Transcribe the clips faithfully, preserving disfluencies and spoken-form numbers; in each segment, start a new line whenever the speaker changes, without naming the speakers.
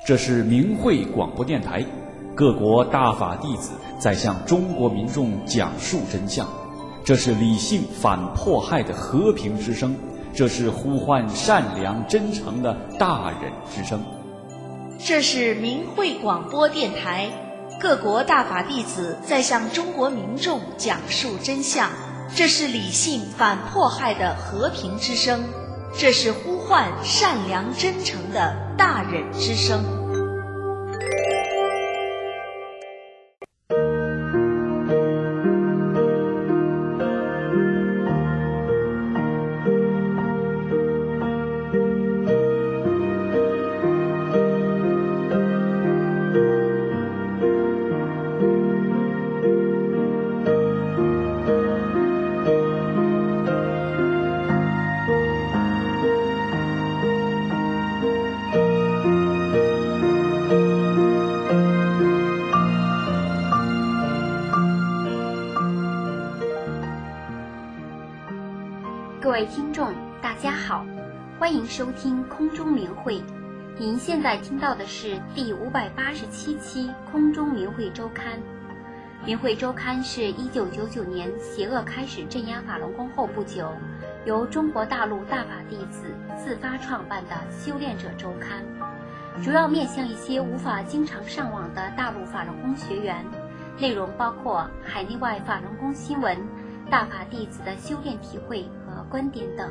这是明慧广播电台，各国大法弟子在向中国民众讲述真相。这是理性反迫害的和平之声，这是呼唤善良真诚的大忍之声。
这是明慧广播电台，各国大法弟子在向中国民众讲述真相。这是理性反迫害的和平之声，这是呼唤善良真诚的大忍之声。
各位听众大家好，欢迎收听空中明慧。您现在听到的是第五百八十七期空中明慧周刊。明慧周刊是一九九九年邪恶开始镇压法轮功后不久，由中国大陆大法弟子自发创办的修炼者周刊，主要面向一些无法经常上网的大陆法轮功学员，内容包括海内外法轮功新闻、大法弟子的修炼体会和观点等。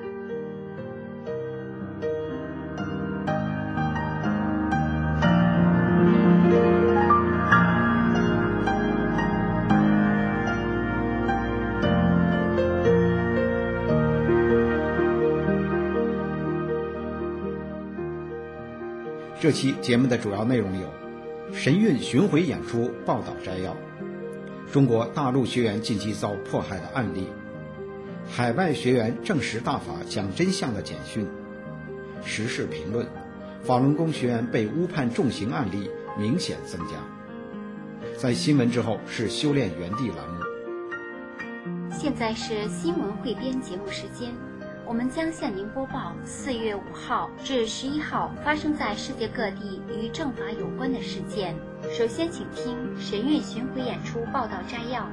这期节目的主要内容有：神韵巡回演出报道摘要，中国大陆学员近期遭迫害的案例，海外学员证实大法讲真相的简讯，时事评论，法轮功学员被误判重刑案例明显增加。在新闻之后是修炼原地栏目。
现在是新闻汇编节目时间，我们将向您播报四月五号至十一号发生在世界各地与正法有关的事件。首先请听神韵巡回演出报道摘要。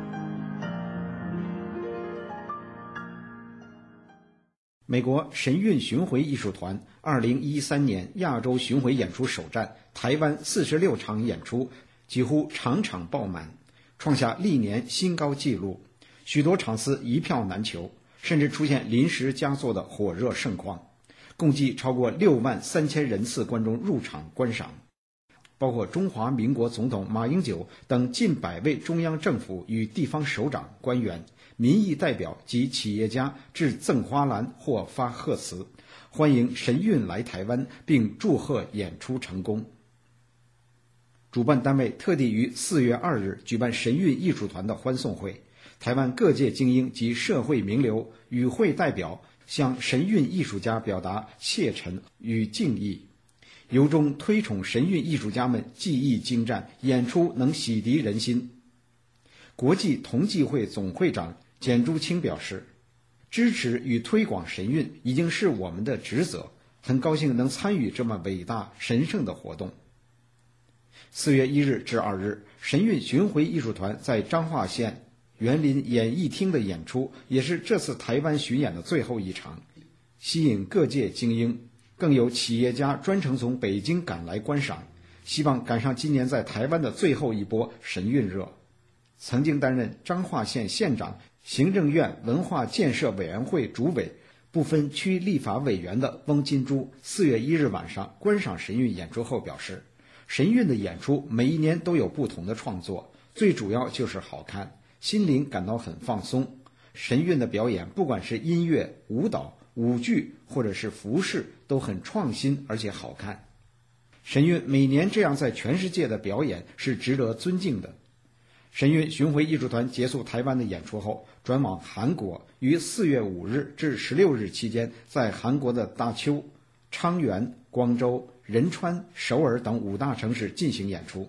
美国神韵巡回艺术团二零一三年亚洲巡回演出首站台湾四十六场演出几乎场场爆满，创下历年新高纪录，许多场次一票难求，甚至出现临时加座的火热盛况，共计超过六万三千人次观众入场观赏，包括中华民国总统马英九等近百位中央政府与地方首长官员、民意代表及企业家致赠花篮或发贺词，欢迎神韵来台湾，并祝贺演出成功。主办单位特地于四月二日举办神韵艺术团的欢送会，台湾各界精英及社会名流与会代表向神韵艺术家表达谢忱与敬意，由衷推崇神韵艺术家们技艺精湛，演出能洗涤人心。国际同济会总会长简珠清表示，支持与推广神韵已经是我们的职责，很高兴能参与这么伟大神圣的活动。四月一日至二日，神韵巡回艺术团在彰化县园林演艺厅的演出也是这次台湾巡演的最后一场，吸引各界精英，更有企业家专程从北京赶来观赏，希望赶上今年在台湾的最后一波神韵热。曾经担任彰化县县长、行政院文化建设委员会主委、不分区立法委员的翁金珠，四月一日晚上观赏神韵演出后表示，神韵的演出每一年都有不同的创作，最主要就是好看，心灵感到很放松。神韵的表演不管是音乐、舞蹈、舞剧或者是服饰都很创新而且好看。神韵每年这样在全世界的表演是值得尊敬的。神韵巡回艺术团结束台湾的演出后，转往韩国，于四月五日至十六日期间在韩国的大邱、昌原、光州、仁川、首尔等五大城市进行演出。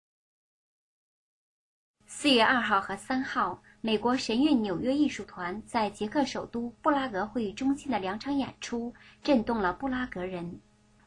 四月二号和三号，美国神韵纽约艺术团在捷克首都布拉格会议中心的两场演出震动了布拉格人。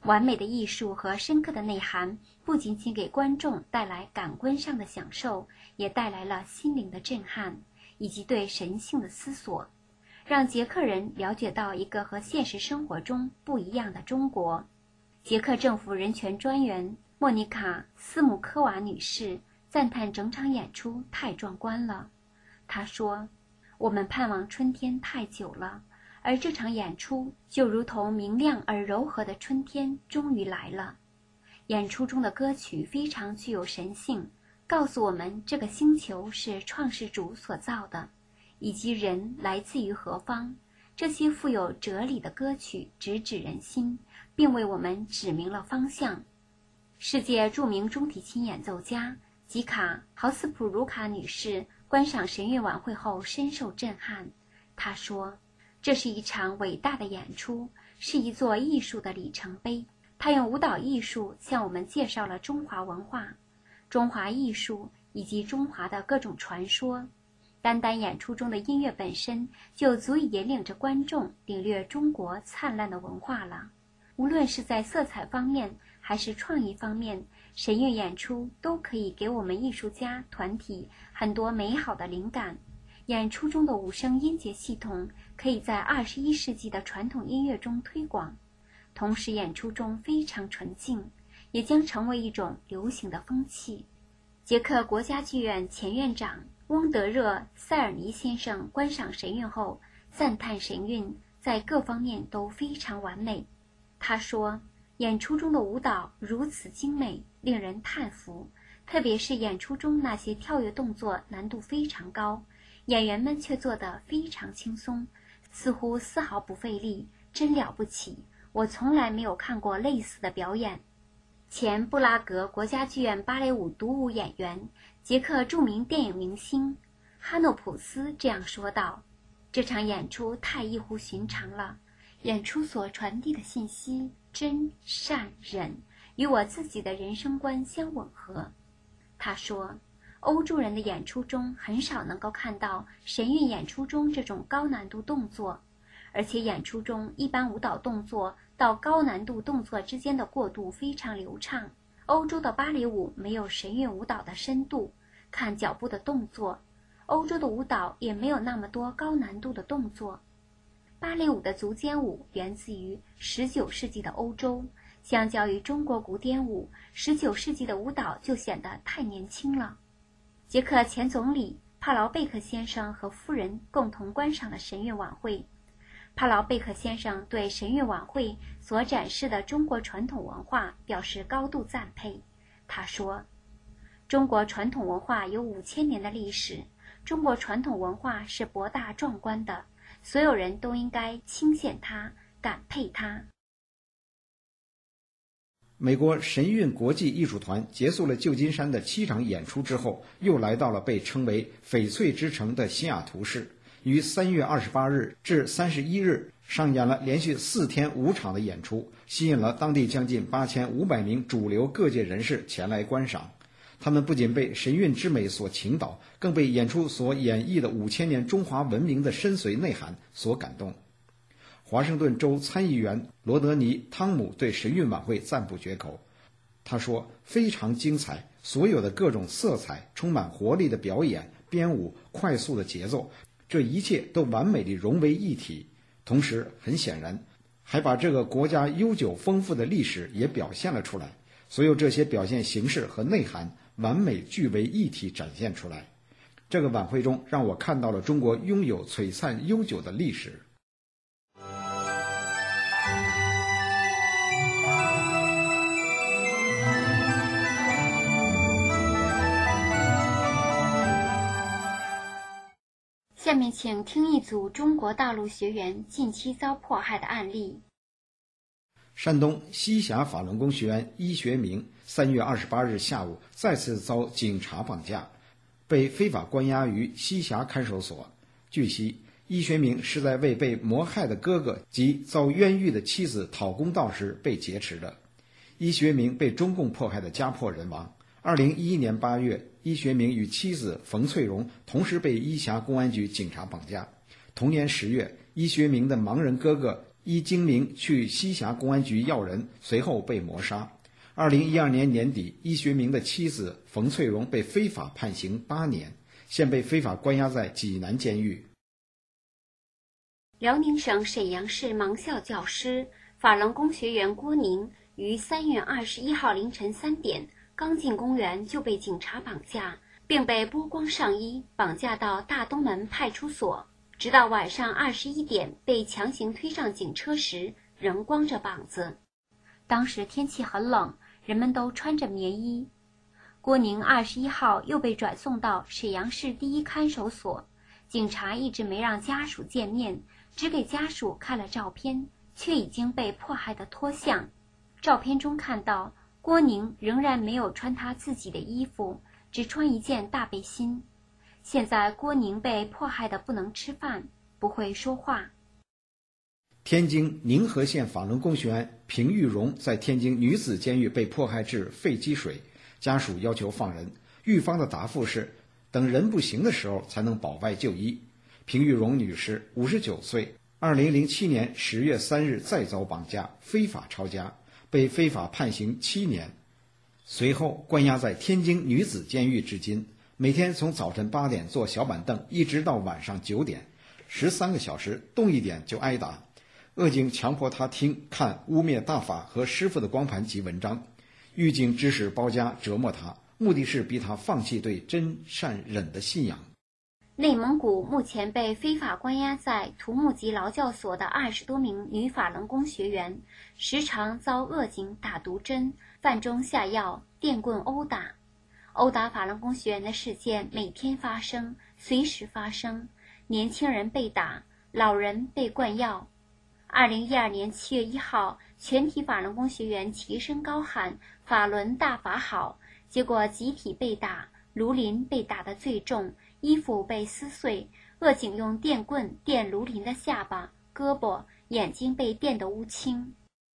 完美的艺术和深刻的内涵不仅仅给观众带来感官上的享受，也带来了心灵的震撼以及对神性的思索，让捷克人了解到一个和现实生活中不一样的中国。捷克政府人权专员莫妮卡·斯姆科娃女士赞叹整场演出太壮观了。她说，我们盼望春天太久了，而这场演出就如同明亮而柔和的春天终于来了。演出中的歌曲非常具有神性，告诉我们这个星球是创世主所造的，以及人来自于何方。这些富有哲理的歌曲直指人心，并为我们指明了方向。世界著名中提琴演奏家吉卡·豪斯普鲁卡女士观赏神韵晚会后深受震撼。她说，这是一场伟大的演出，是一座艺术的里程碑。她用舞蹈艺术向我们介绍了中华文化、中华艺术以及中华的各种传说。单单演出中的音乐本身就足以引领着观众领略中国灿烂的文化了。无论是在色彩方面还是创意方面，神韵演出都可以给我们艺术家团体很多美好的灵感。演出中的五声音节系统可以在二十一世纪的传统音乐中推广，同时演出中非常纯净，也将成为一种流行的风气。捷克国家剧院前院长翁德热·塞尔尼先生观赏神韵后赞叹神韵在各方面都非常完美。他说，演出中的舞蹈如此精美，令人叹服，特别是演出中那些跳跃动作难度非常高，演员们却做得非常轻松，似乎丝毫不费力，真了不起，我从来没有看过类似的表演。前布拉格国家剧院芭蕾舞独舞演员、捷克著名电影明星哈诺普斯这样说道，这场演出太异乎寻常了，演出所传递的信息真、善、忍与我自己的人生观相吻合。他说，欧洲人的演出中很少能够看到神韵演出中这种高难度动作，而且演出中一般舞蹈动作到高难度动作之间的过渡非常流畅。欧洲的芭蕾舞没有神韵舞蹈的深度，看脚步的动作，欧洲的舞蹈也没有那么多高难度的动作。芭蕾舞的足尖舞源自于十九世纪的欧洲，相较于中国古典舞，十九世纪的舞蹈就显得太年轻了。捷克前总理帕劳贝克先生和夫人共同观赏了神韵晚会。帕劳贝克先生对神韵晚会所展示的中国传统文化表示高度赞佩。他说，中国传统文化有五千年的历史，中国传统文化是博大壮观的，所有人都应该钦羡它，感佩它。
美国神韵国际艺术团结束了旧金山的七场演出之后，又来到了被称为翡翠之城的西雅图市，于三月二十八日至三十一日上演了连续四天五场的演出，吸引了当地将近八千五百名主流各界人士前来观赏。他们不仅被神韵之美所倾倒，更被演出所演绎的五千年中华文明的深邃内涵所感动。华盛顿州参议员罗德尼·汤姆对神韵晚会赞不绝口。他说，非常精彩，所有的各种色彩，充满活力的表演、编舞、快速的节奏，这一切都完美地融为一体。同时很显然，还把这个国家悠久丰富的历史也表现了出来。所有这些表现形式和内涵完美聚为一体展现出来。这个晚会中让我看到了中国拥有璀璨悠久的历史。
下面请听一组中国大陆学员近期遭迫害的案例。
山东西峡法轮功学员伊学明三月二十八日下午再次遭警察绑架，被非法关押于西峡看守所。据悉，伊学明是在为被谋害的哥哥及遭冤狱的妻子讨公道时被劫持的。伊学明被中共迫害的家破人亡。二零一一年八月，伊学明与妻子冯翠荣同时被伊峡公安局警察绑架。同年十月，伊学明的盲人哥哥依京明去西峡公安局要人，随后被谋杀。二零一二年年底，伊学明的妻子冯翠荣被非法判刑八年，现被非法关押在济南监狱。
辽宁省沈阳市盲校教师、法轮功学员郭宁于三月二十一号凌晨三点刚进公园就被警察绑架，并被剥光上衣绑架到大东门派出所，直到晚上二十一点被强行推上警车时仍光着膀子。当时天气很冷，人们都穿着棉衣。郭宁二十一号又被转送到沈阳市第一看守所，警察一直没让家属见面，只给家属看了照片，却已经被迫害的脱相。照片中看到郭宁仍然没有穿他自己的衣服，只穿一件大背心。现在郭宁被迫害的不能吃饭，不会说话。
天津宁河县法轮功学员平玉荣在天津女子监狱被迫害致肺积水，家属要求放人，狱方的答复是等人不行的时候才能保外就医。平玉荣女士五十九岁，二零零七年十月三日再遭绑架，非法抄家，被非法判刑七年，随后关押在天津女子监狱至今，每天从早晨八点坐小板凳一直到晚上九点，十三个小时，动一点就挨打。恶警强迫他听看污蔑大法和师父的光盘及文章，狱警指使包夹折磨他，目的是逼他放弃对真善忍的信仰。
内蒙古目前被非法关押在土木级劳教所的二十多名女法轮功学员，时常遭恶警打毒针、饭中下药、电棍殴打。殴打法轮功学员的事件每天发生，随时发生，年轻人被打，老人被灌药。二零一二年七月一号，全体法轮功学员齐声高喊“法轮大法好”，结果集体被打，卢林被打得最重，衣服被撕碎，恶警用电棍电卢林的下巴、胳膊，眼睛被电得乌青。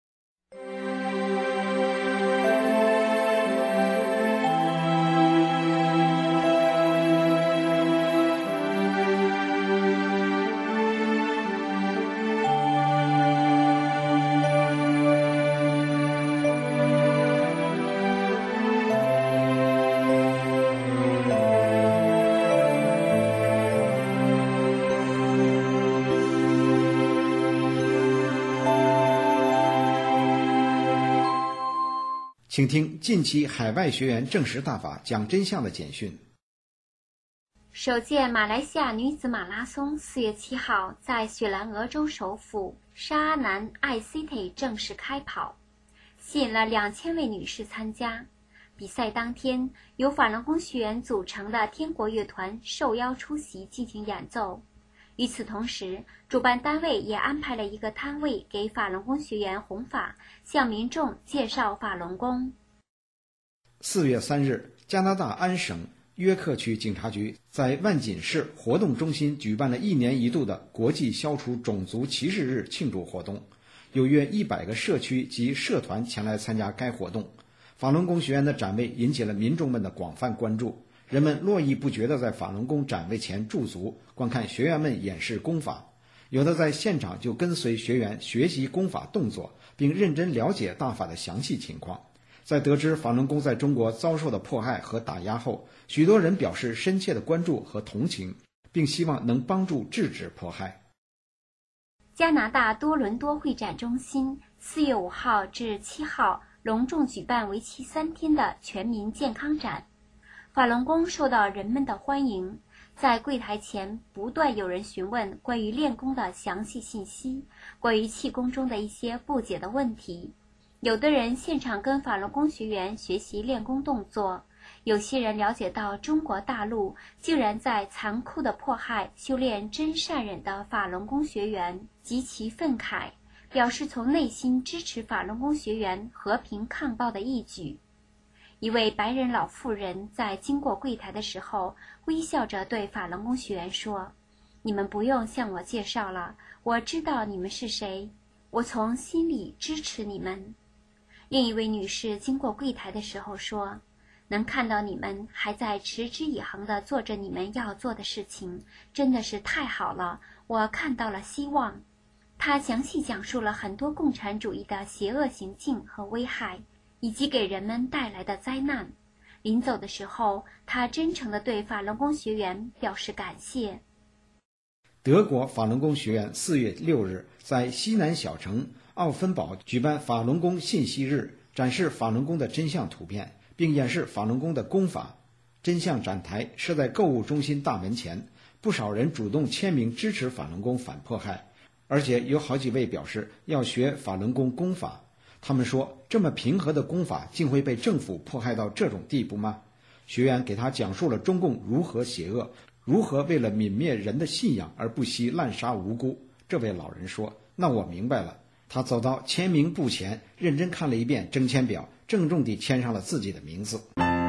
请听近期海外学员证实大法讲真相的简讯。
首届马来西亚女子马拉松四月七号在雪兰莪州首府沙阿南 I C T 正式开跑，吸引了两千位女士参加。比赛当天，由法轮功学员组成的天国乐团受邀出席进行演奏。与此同时，主办单位也安排了一个摊位给法轮功学员弘法，向民众介绍法轮功。
四月三日，加拿大安省约克区警察局在万锦市活动中心举办了一年一度的国际消除种族歧视日庆祝活动，有约一百个社区及社团前来参加该活动。法轮功学员的展位引起了民众们的广泛关注，人们络绎不绝地在法轮功展位前驻足，观看学员们演示功法，有的在现场就跟随学员学习功法动作，并认真了解大法的详细情况。在得知法轮功在中国遭受的迫害和打压后，许多人表示深切的关注和同情，并希望能帮助制止迫害。
加拿大多伦多会展中心四月五号至七号隆重举办为期三天的全民健康展，法轮功受到人们的欢迎。在柜台前不断有人询问关于练功的详细信息，关于气功中的一些不解的问题。有的人现场跟法轮功学员学习练功动作，有些人了解到中国大陆竟然在残酷的迫害修炼真善忍的法轮功学员，极其愤慨，表示从内心支持法轮功学员和平抗暴的义举。一位白人老妇人在经过柜台的时候，微笑着对法轮功学员说：“你们不用向我介绍了，我知道你们是谁，我从心里支持你们。”另一位女士经过柜台的时候说：“能看到你们还在持之以恒地做着你们要做的事情，真的是太好了，我看到了希望。” 他详细讲述了很多共产主义的邪恶行径和危害，以及给人们带来的灾难。临走的时候，他真诚地对法轮功学员表示感谢。
德国法轮功学院四月六日在西南小城奥芬堡举办法轮功信息日，展示法轮功的真相图片，并演示法轮功的功法。真相展台设在购物中心大门前，不少人主动签名支持法轮功反迫害，而且有好几位表示要学法轮功功法。他们说，这么平和的功法竟会被政府迫害到这种地步吗？学员给他讲述了中共如何邪恶，如何为了泯灭人的信仰而不惜滥杀无辜。这位老人说，那我明白了。他走到签名簿前，认真看了一遍征签表，郑重地签上了自己的名字。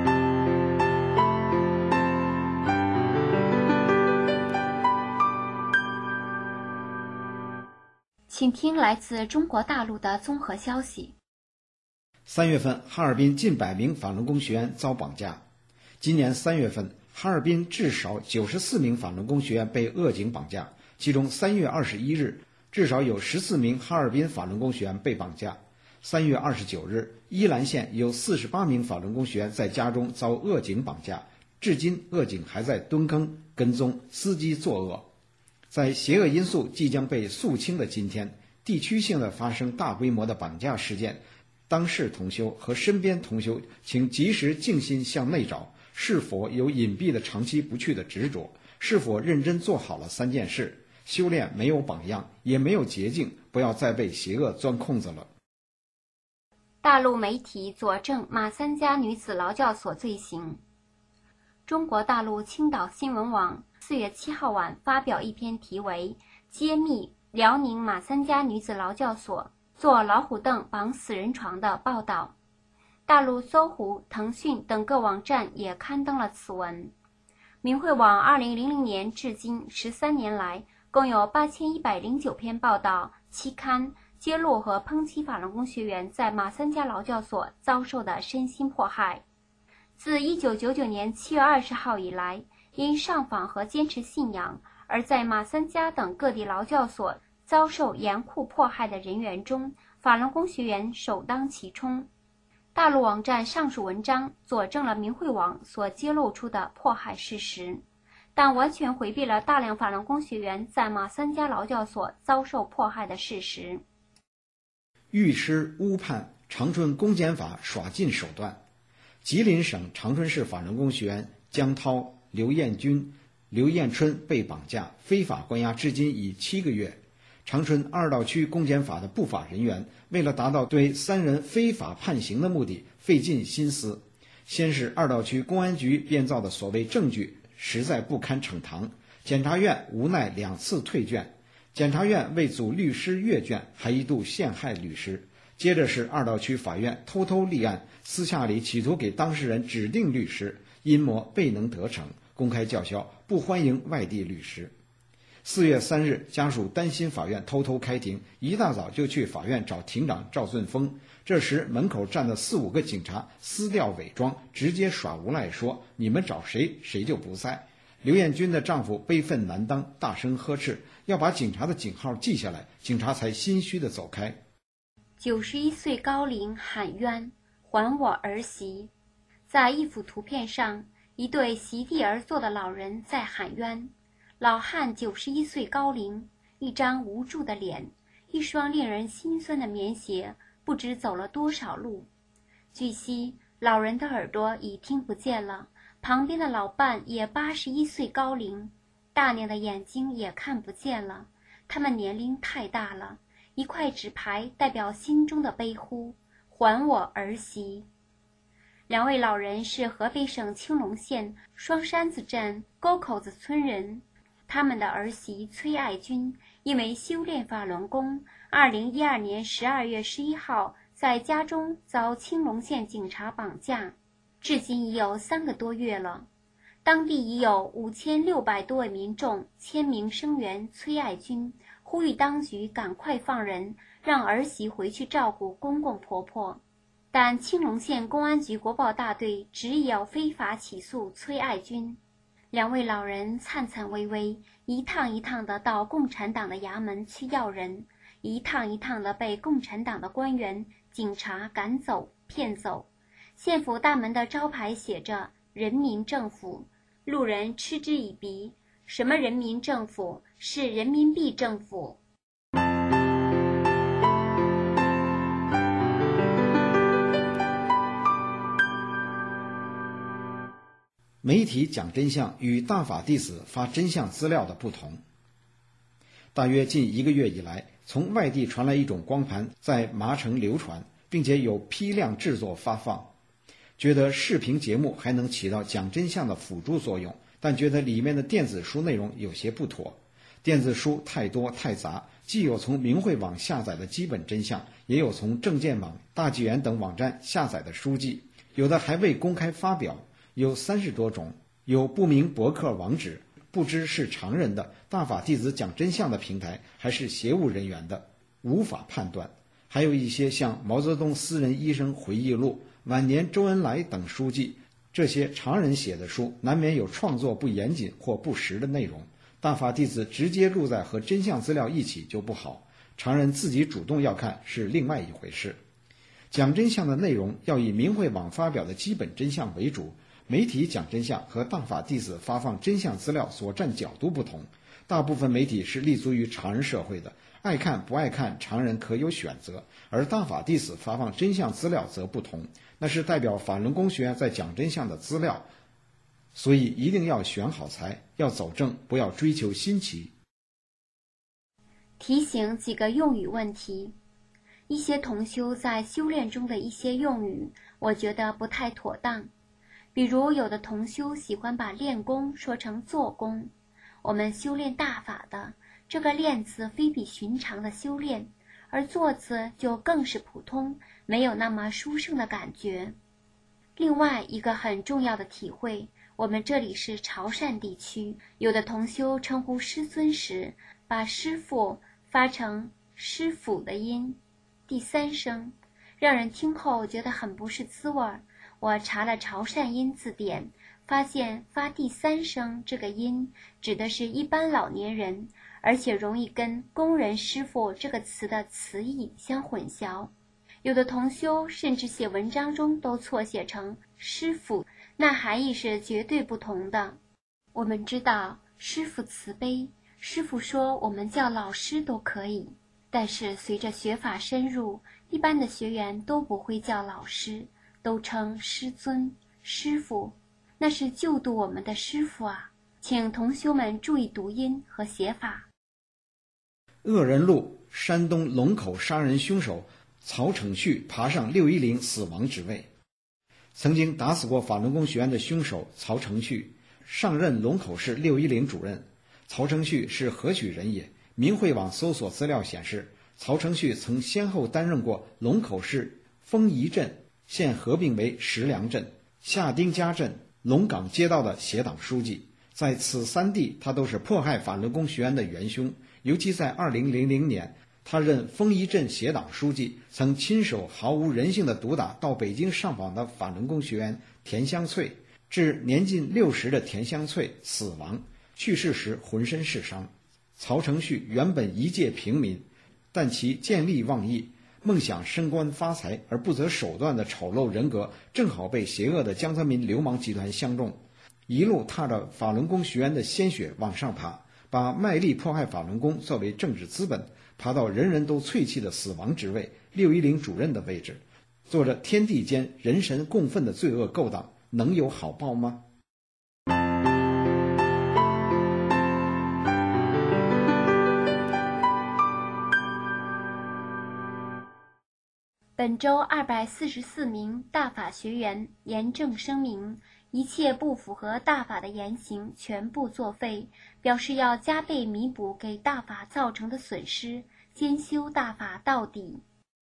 请听来自中国大陆的综合消息。
三月份，哈尔滨近百名法轮功学员遭绑架。今年三月份，哈尔滨至少九十四名法轮功学员被恶警绑架，其中三月二十一日，至少有十四名哈尔滨法轮功学员被绑架。三月二十九日，依兰县有四十八名法轮功学员在家中遭恶警绑架，至今恶警还在蹲坑跟踪，伺机作恶。在邪恶因素即将被肃清的今天，地区性的发生大规模的绑架事件，当事同修和身边同修请及时静心向内找，是否有隐蔽的长期不去的执着，是否认真做好了三件事。修炼没有榜样，也没有捷径，不要再被邪恶钻空子了。
大陆媒体佐证马三家女子劳教所罪行。中国大陆青岛新闻网四月七号晚发表一篇题为《揭秘辽宁马三家女子劳教所做老虎凳绑死人床》的报道。大陆搜狐、腾讯等各网站也刊登了此文。明慧网二零零零年至今十三年来，共有八千一百零九篇报道期刊揭露和抨击法轮功学员在马三家劳教所遭受的身心迫害。自一九九九年七月二十号以来，因上访和坚持信仰而在马三家等各地劳教所遭受严酷迫害的人员中，法轮功学员首当其冲。大陆网站上述文章佐证了明慧网所揭露出的迫害事实，但完全回避了大量法轮功学员在马三家劳教所遭受迫害的事实。
御师误判长春公检法耍尽手段。吉林省长春市法轮功学员江涛、刘艳军、刘艳春被绑架，非法关押至今已七个月。长春二道区公检法的不法人员为了达到对三人非法判刑的目的，费尽心思。先是二道区公安局编造的所谓证据实在不堪呈堂，检察院无奈两次退卷，检察院为阻律师阅卷，还一度陷害律师。接着是二道区法院偷偷立案，私下里企图给当事人指定律师，阴谋未能得逞，公开叫嚣不欢迎外地律师。四月三日，家属担心法院偷偷开庭，一大早就去法院找庭长赵顺峰。这时门口站的四五个警察撕掉伪装，直接耍无赖说：“你们找谁，谁就不在。”刘艳军的丈夫悲愤难当，大声呵斥，要把警察的警号记下来，警察才心虚地走开。
九十一岁高龄喊冤，还我儿媳。在一幅图片上，一对席地而坐的老人在喊冤。老汉九十一岁高龄，一张无助的脸，一双令人心酸的棉鞋，不知走了多少路。据悉，老人的耳朵已听不见了，旁边的老伴也八十一岁高龄，大娘的眼睛也看不见了。他们年龄太大了。一块纸牌代表心中的悲呼，还我儿媳。两位老人是河北省青龙县双山子镇沟口子村人，他们的儿媳崔爱军因为修炼法轮功，二零一二年十二月十一号在家中遭青龙县警察绑架，至今已有三个多月了。当地已有五千六百多位民众签名声援崔爱军，呼吁当局赶快放人，让儿媳回去照顾公公婆婆。但青龙县公安局国保大队执意要非法起诉崔爱军。两位老人颤颤巍巍，一趟一趟地到共产党的衙门去要人， 一趟一趟地被共产党的官员、警察赶走、骗走。县府大门的招牌写着人民政府，路人嗤之以鼻，什么人民政府？是人民币政府。
媒体讲真相与大法弟子发真相资料的不同。大约近一个月以来，从外地传来一种光盘在麻城流传，并且有批量制作发放。觉得视频节目还能起到讲真相的辅助作用，但觉得里面的电子书内容有些不妥。电子书太多太杂，既有从明慧网下载的基本真相，也有从证件网、大纪元等网站下载的书籍，有的还未公开发表，有三十多种，有不明博客网址，不知是常人的大法弟子讲真相的平台，还是邪物人员的，无法判断。还有一些像毛泽东私人医生回忆录、晚年周恩来等书籍，这些常人写的书难免有创作不严谨或不实的内容，大法弟子直接录在和真相资料一起就不好，常人自己主动要看是另外一回事。讲真相的内容要以明慧网发表的基本真相为主，媒体讲真相和大法弟子发放真相资料所站角度不同。大部分媒体是立足于常人社会的，爱看不爱看常人可有选择，而大法弟子发放真相资料则不同，那是代表法轮功学员在讲真相的资料，所以一定要选好材，要走正，不要追求新奇。
提醒几个用语问题。一些同修在修炼中的一些用语，我觉得不太妥当。比如有的同修喜欢把练功说成做功，我们修炼大法的，这个练字非比寻常的修炼，而做字就更是普通，没有那么殊胜的感觉。另外一个很重要的体会，我们这里是潮汕地区，有的同修称呼师尊时，把师父发成师傅的音，第三声，让人听后觉得很不是滋味儿。我查了潮汕音字典，发现发第三声这个音指的是一般老年人，而且容易跟工人师傅这个词的词义相混淆。有的同修甚至写文章中都错写成师傅，那含义是绝对不同的。我们知道师父慈悲，师父说我们叫老师都可以，但是随着学法深入，一般的学员都不会叫老师，都称师尊、师父，那是救度我们的师父啊！请同修们注意读音和写法。
恶人录，山东龙口杀人凶手曹承旭爬上六一零死亡职位。曾经打死过法轮功学员的凶手曹承旭上任龙口市六一零主任。曹承旭是何许人也？明慧网搜索资料显示，曹承旭曾先后担任过龙口市丰宜镇现合并为石梁镇、下丁家镇、龙岗街道的协党书记，在此三地他都是迫害法轮功学员的元凶。尤其在二零零零年，他任丰宜镇协党书记，曾亲手毫无人性的毒打到北京上访的法轮功学员田香翠，致年近六十的田香翠死亡，去世时浑身是伤。曹承旭原本一介平民，但其见利忘义，梦想升官发财而不择手段的丑陋人格，正好被邪恶的江泽民流氓集团相中，一路踏着法轮功学员的鲜血往上爬，把卖力迫害法轮功作为政治资本，爬到人人都淬气的死亡职位六一零主任的位置，做着天地间人神共愤的罪恶勾当，能有好报吗？
本周二百四十四名大法学员严正声明，一切不符合大法的言行全部作废，表示要加倍弥补给大法造成的损失，兼修大法到底。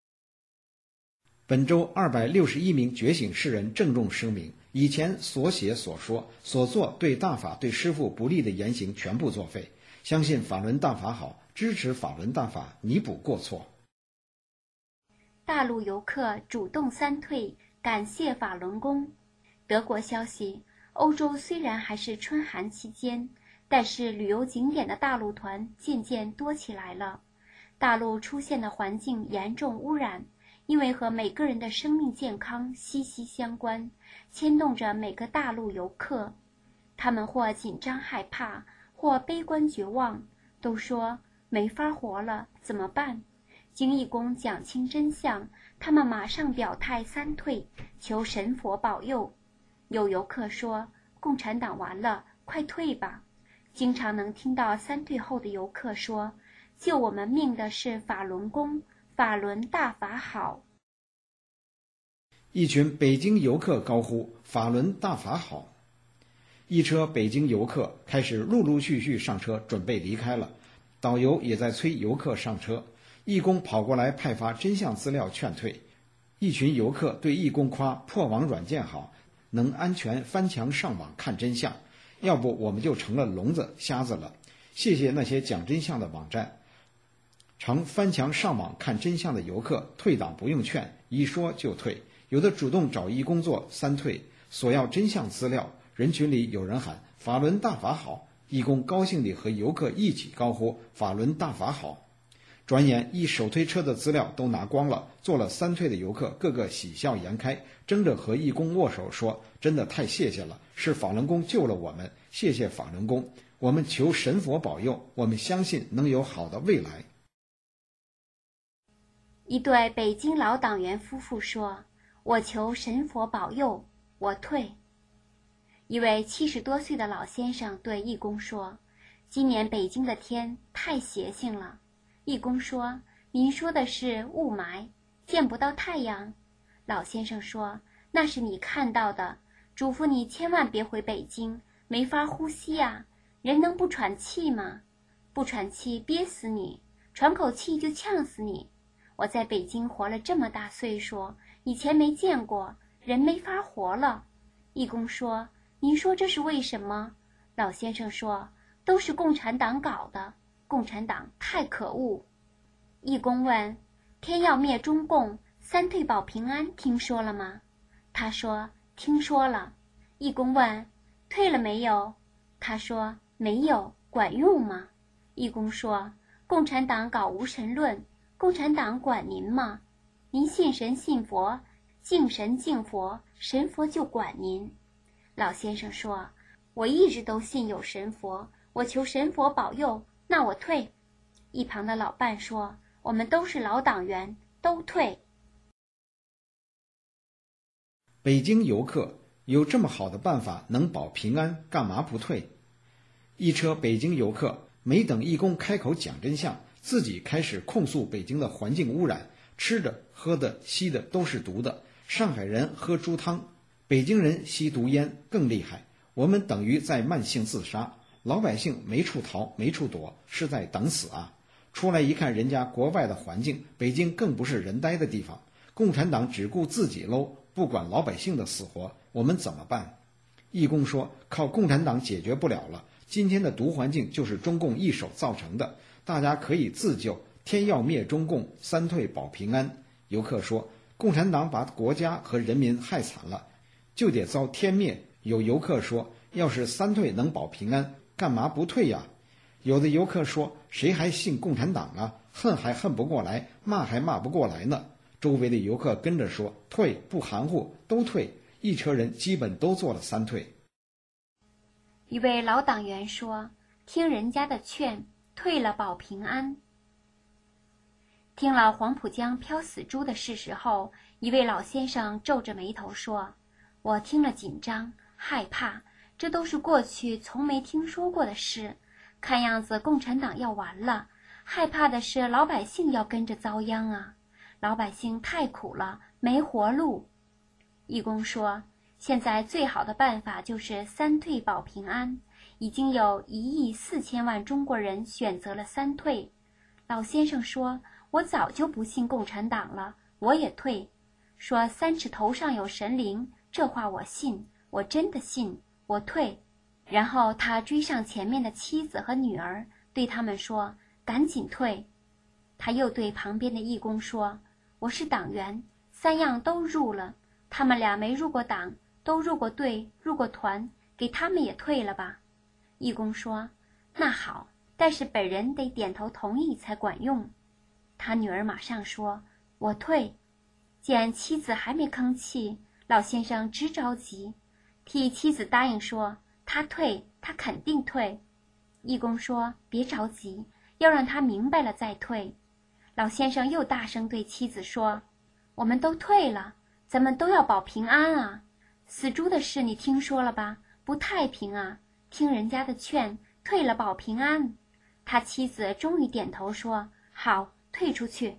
本周二百六十一名觉醒世人郑重声明，以前所写所说所做对大法对师父不利的言行全部作废，相信法轮大法好，支持法轮大法，弥补过错。
大陆游客主动三退，感谢法轮功。德国消息，欧洲虽然还是春寒期间，但是旅游景点的大陆团渐渐多起来了。 大陆出现的环境严重污染，因为和每个人的生命健康息息相关，牵动着每个大陆游客。他们或紧张害怕，或悲观绝望，都说没法活了，怎么办？经义工讲清真相，他们马上表态三退，求神佛保佑。有游客说，共产党完了，快退吧。经常能听到三退后的游客说，救我们命的是法轮功，法轮大法好。
一群北京游客高呼法轮大法好，一车北京游客开始陆陆续续上车准备离开了，导游也在催游客上车，义工跑过来派发真相资料劝退。一群游客对义工夸破网软件好，能安全翻墙上网看真相，要不我们就成了聋子瞎子了。谢谢那些讲真相的网站。常翻墙上网看真相的游客退党不用劝，一说就退，有的主动找义工做三退，索要真相资料。人群里有人喊法轮大法好，义工高兴地和游客一起高呼法轮大法好。转眼一手推车的资料都拿光了，做了三退的游客个个喜笑颜开，争着和义工握手说，真的太谢谢了，是法轮功救了我们，谢谢法轮功，我们求神佛保佑，我们相信能有好的未来。
一对北京老党员夫妇说，我求神佛保佑，我退。一位七十多岁的老先生对义工说，今年北京的天太邪性了。义工说，您说的是雾霾，见不到太阳。老先生说，那是你看到的，嘱咐你千万别回北京，没法呼吸啊，人能不喘气吗？不喘气憋死你，喘口气就呛死你。我在北京活了这么大岁数，以前没见过，人没法活了。义工说，您说这是为什么？老先生说，都是共产党搞的，共产党太可恶。义工问，天要灭中共，三退保平安听说了吗？他说，听说了。义工问，退了没有？他说，没有，管用吗？义工说，共产党搞无神论，共产党管您吗？您信神信佛，敬神敬佛，神佛就管您。老先生说，我一直都信有神佛，我求神佛保佑，那我退。一旁的老伴说，我们都是老党员，都退。
北京游客有这么好的办法能保平安，干嘛不退？一车北京游客没等义工开口讲真相，自己开始控诉北京的环境污染，吃的喝的吸的都是毒的，上海人喝猪汤，北京人吸毒烟更厉害，我们等于在慢性自杀，老百姓没处逃没处躲，是在等死啊。出来一看人家国外的环境，北京更不是人待的地方，共产党只顾自己搂，不管老百姓的死活，我们怎么办？义工说，靠共产党解决不了了，今天的毒环境就是中共一手造成的，大家可以自救，天要灭中共，三退保平安。游客说，共产党把国家和人民害惨了，就得遭天灭。有游客说，要是三退能保平安，干嘛不退呀？有的游客说，谁还信共产党啊？恨还恨不过来，骂还骂不过来呢。周围的游客跟着说，退不含糊，都退。一车人基本都做了三退。
一位老党员说，听人家的劝，退了保平安。听了黄浦江漂死猪的事实后，一位老先生皱着眉头说，我听了紧张害怕，这都是过去从没听说过的事，看样子共产党要完了，害怕的是老百姓要跟着遭殃啊，老百姓太苦了，没活路。义工说，现在最好的办法就是三退保平安，已经有一亿四千万中国人选择了三退。老先生说，我早就不信共产党了，我也退。说三尺头上有神灵，这话我信，我真的信，我退。然后他追上前面的妻子和女儿，对他们说，赶紧退。他又对旁边的义工说，我是党员，三样都入了，他们俩没入过党，都入过队，入过团，给他们也退了吧。义工说，那好，但是本人得点头同意才管用。 他女儿马上说：“我退。”见妻子还没吭气，老先生直着急，替妻子答应说：“他退，他肯定退。”义工说：“别着急，要让他明白了再退。”老先生又大声对妻子说：“我们都退了，咱们都要保平安啊！死猪的事你听说了吧？不太平啊！听人家的劝，退了保平安。”他妻子终于点头说：“好，退出去。”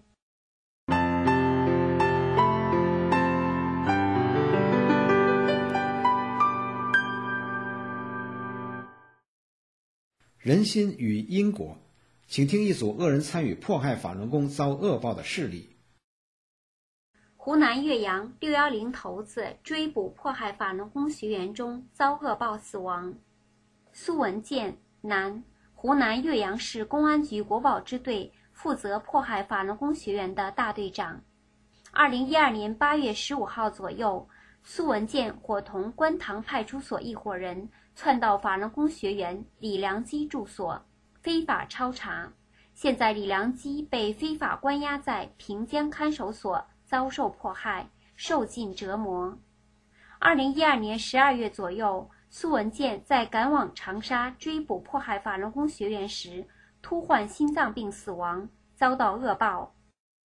人心与因果，请听一组恶人参与迫害法轮功遭恶报的事例。
湖南岳阳六一零头子追捕迫害法轮功学员中遭恶报死亡。苏文健，男，湖南岳阳市公安局国保支队负责迫害法轮功学员的大队长。二零一二年八月十五号左右，苏文健伙同观塘派出所一伙人窜到法轮功学员李良基住所，非法抄查。现在李良基被非法关押在平江看守所，遭受迫害，受尽折磨。二零一二年十二月左右，苏文健在赶往长沙追捕迫害法轮功学员时，突患心脏病死亡，遭到恶报。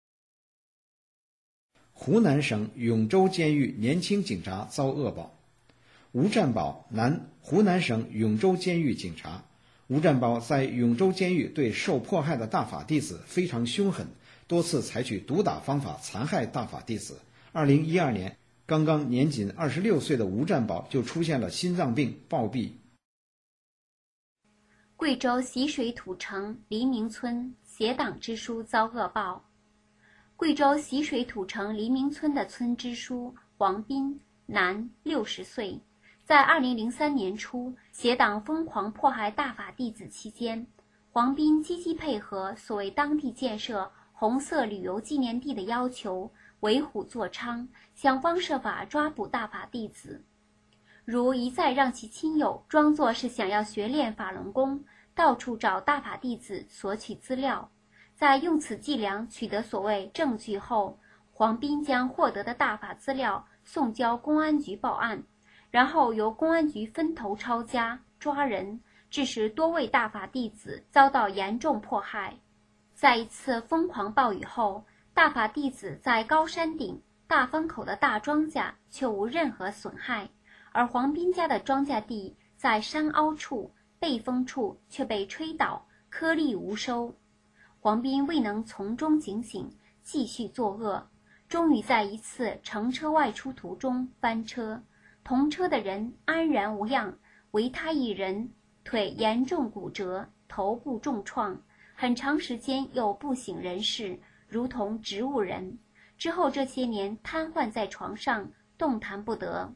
湖南省永州监狱年轻警察遭恶报。吴占宝，男，湖南省永州监狱警察。吴占宝在永州监狱对受迫害的大法弟子非常凶狠，多次采取毒打方法残害大法弟子。二零一二年，刚刚年仅二十六岁的吴占宝就出现了心脏病暴毙。
贵州习水土城黎明村携党支书遭恶报。贵州习水土城黎明村的村支书黄斌，男，六十岁，在二零零三年初携党疯狂迫害大法弟子期间，黄斌积极配合所谓当地建设红色旅游纪念地的要求，为虎作伥，想方设法抓捕大法弟子，如一再让其亲友装作是想要学练法轮功，到处找大法弟子索取资料。在用此伎俩取得所谓证据后，黄斌将获得的大法资料送交公安局报案，然后由公安局分头抄家抓人，致使多位大法弟子遭到严重迫害。在一次疯狂暴雨后，大法弟子在高山顶大风口的大庄稼却无任何损害，而黄斌家的庄稼地在山凹处背风处却被吹倒，颗粒无收。黄斌未能从中警醒，继续作恶，终于在一次乘车外出途中翻车，同车的人安然无恙，唯他一人腿严重骨折，头部重创，很长时间又不省人事，如同植物人。之后这些年瘫痪在床上，动弹不得。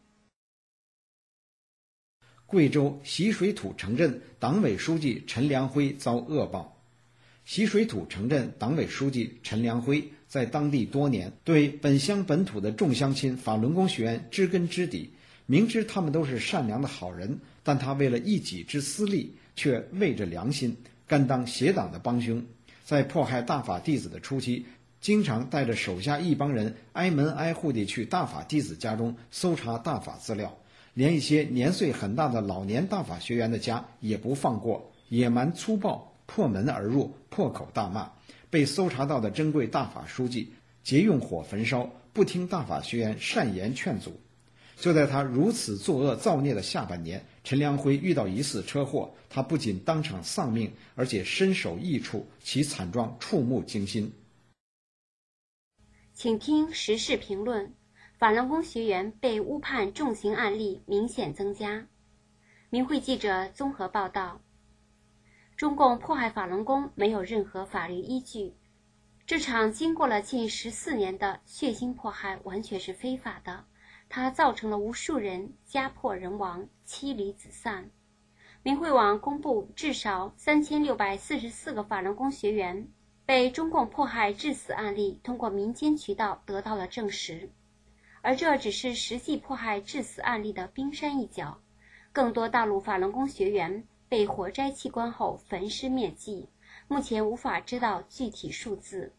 贵州习水土城镇党委书记陈良辉遭恶报。习水土城镇党委书记陈良辉在当地多年，对本乡本土的众乡亲法轮功学员知根知底，明知他们都是善良的好人，但他为了一己之私利，却昧着良心甘当邪党的帮凶。在迫害大法弟子的初期，经常带着手下一帮人挨门挨户地去大法弟子家中搜查大法资料，连一些年岁很大的老年大法学员的家也不放过，野蛮粗暴，破门而入，破口大骂。被搜查到的珍贵大法书记皆用火焚烧，不听大法学员善言劝阻。就在他如此作恶造孽的下半年，陈良辉遇到一次车祸，他不仅当场丧命，而且身首异处，其惨状触目惊心。
请听时事评论：法轮功学员被误判重刑案例明显增加。明慧记者综合报道，中共迫害法轮功没有任何法律依据，这场经过了近十四年的血腥迫害完全是非法的，它造成了无数人家破人亡，妻离子散。明慧网公布至少三千六百四十四个法轮功学员被中共迫害致死案例通过民间渠道得到了证实，而这只是实际迫害致死案例的冰山一角，更多大陆法轮功学员被活摘器官后焚尸灭迹，目前无法知道具体数字。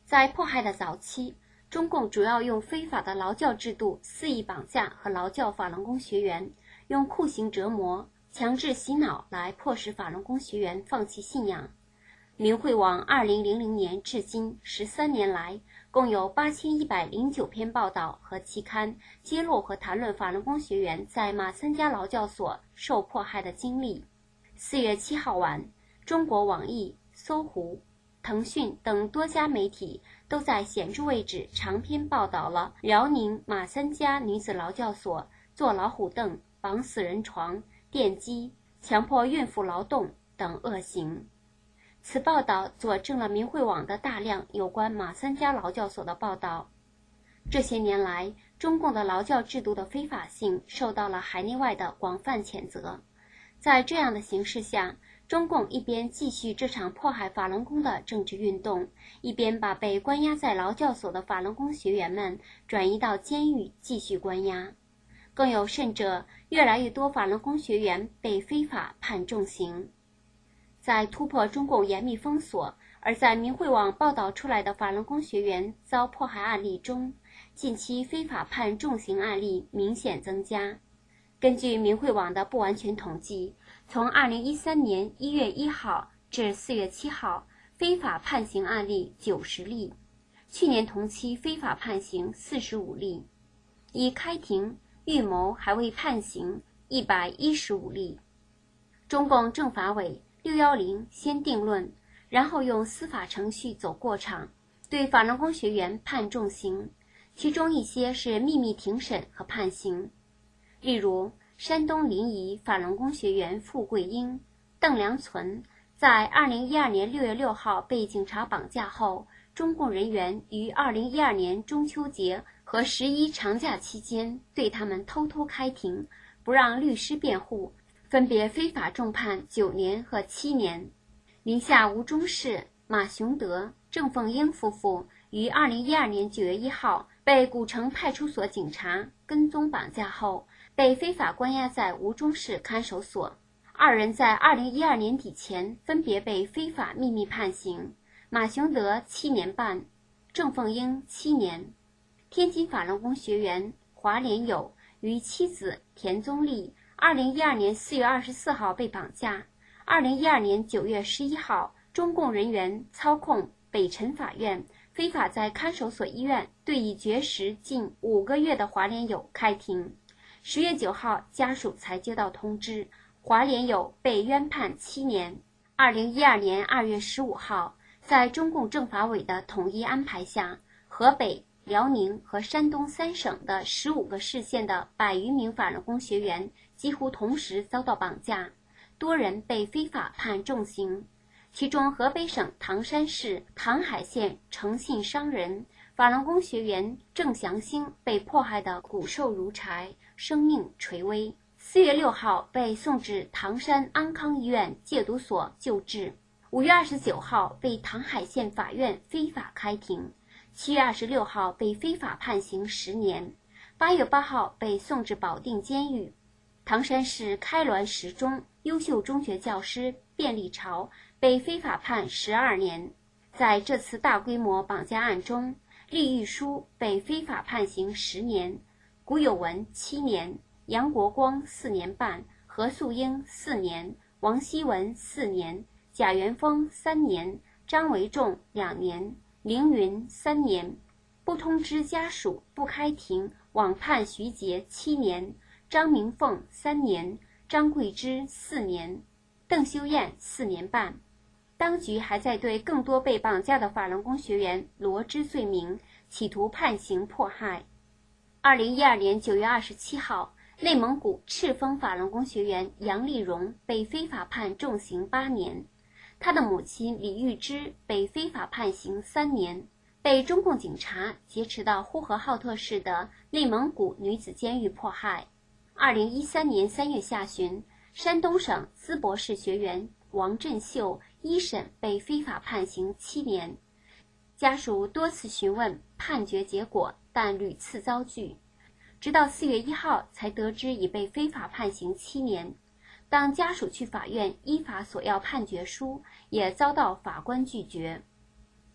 在迫害的早期，中共主要用非法的劳教制度肆意绑架和劳教法轮功学员，用酷刑折磨、强制洗脑来迫使法轮功学员放弃信仰。明慧网二零零零年至今十三年来，共有八千一百零九篇报道和期刊揭露和谈论法轮功学员在马三家劳教所受迫害的经历。四月七号晚，中国网易、搜狐、腾讯等多家媒体都在显著位置长篇报道了辽宁马三家女子劳教所坐老虎凳、绑死人床、电击、强迫孕妇劳动等恶行。此报道佐证了明慧网的大量有关马三家劳教所的报道。这些年来，中共的劳教制度的非法性受到了海内外的广泛谴责。在这样的形势下，中共一边继续这场迫害法轮功的政治运动，一边把被关押在劳教所的法轮功学员们转移到监狱继续关押。更有甚者，越来越多法轮功学员被非法判重刑。在突破中共严密封锁，而在明慧网报道出来的法轮功学员遭迫害案例中，近期非法判重刑案例明显增加。根据明慧网的不完全统计，从二零一三年一月一号至四月七号，非法判刑案例九十例，去年同期非法判刑四十五例，已开庭、预谋还未判刑一百一十五例。中共政法委六一零先定论，然后用司法程序走过场，对法轮功学员判重刑，其中一些是秘密庭审和判刑。例如，山东临沂法轮功学员傅桂英、邓良存在二零一二年六月六号被警察绑架后，中共人员于二零一二年中秋节和十一长假期间对他们偷偷开庭，不让律师辩护，分别非法重判九年和七年。宁夏吴忠市马雄德、郑凤英夫妇于二零一二年九月一号被古城派出所警察跟踪绑架后，被非法关押在吴忠市看守所。二人在二零一二年底前分别被非法秘密判刑，马雄德七年半，郑凤英七年。天津法轮功学员华连友与妻子田宗丽二零一二年四月二十四号被绑架，二零一二年九月十一号，中共人员操控北辰法院非法在看守所医院对已绝食近五个月的华连友开庭。十月九号，家属才接到通知，华连友被冤判七年。二零一二年二月十五号，在中共政法委的统一安排下，河北、辽宁和山东三省的十五个市县的百余名法轮功学员几乎同时遭到绑架，多人被非法判重刑。其中河北省唐山市唐海县诚信商人法轮功学员郑祥兴被迫害得骨瘦如柴，生命垂危。四月六号被送至唐山安康医院戒毒所救治。五月二十九号被唐海县法院非法开庭。七月二十六号被非法判刑十年。八月八号被送至保定监狱。唐山市开滦十中优秀中学教师卞立朝被非法判十二年。在这次大规模绑架案中，厉玉书被非法判刑十年，古有文七年，杨国光四年半，何素英四年，王希文四年，贾元峰三年，张维仲两年，凌云三年。不通知家属，不开庭，枉判徐杰七年，张明凤三年，张桂芝四年，邓修燕四年半。当局还在对更多被绑架的法轮功学员罗织罪名，企图判刑迫害。二零一二年九月二十七号，内蒙古赤峰法轮功学员杨丽荣被非法判重刑八年，他的母亲李玉芝被非法判刑三年，被中共警察劫持到呼和浩特市的内蒙古女子监狱迫害。二零一三年三月下旬，山东省淄博市学员王振秀一审被非法判刑七年，家属多次询问判决结果，但屡次遭拒，直到四月一号才得知已被非法判刑七年。当家属去法院依法索要判决书，也遭到法官拒绝。